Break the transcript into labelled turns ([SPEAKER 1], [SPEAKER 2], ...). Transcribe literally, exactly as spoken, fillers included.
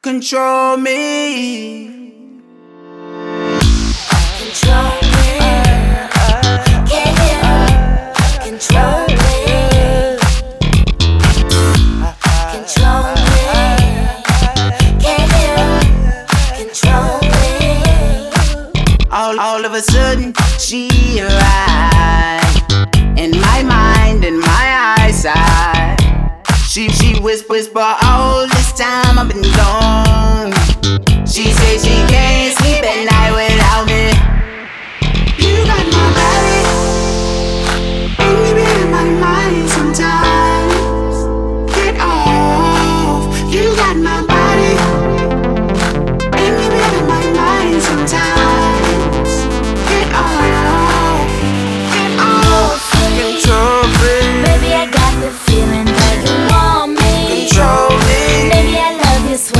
[SPEAKER 1] control me.
[SPEAKER 2] Control me. Can you control me? Control me. Can you control me?
[SPEAKER 1] All, all of a sudden, she arrived in my mind, in my eyesight. She, she whisper, whisper all this time I've been gone.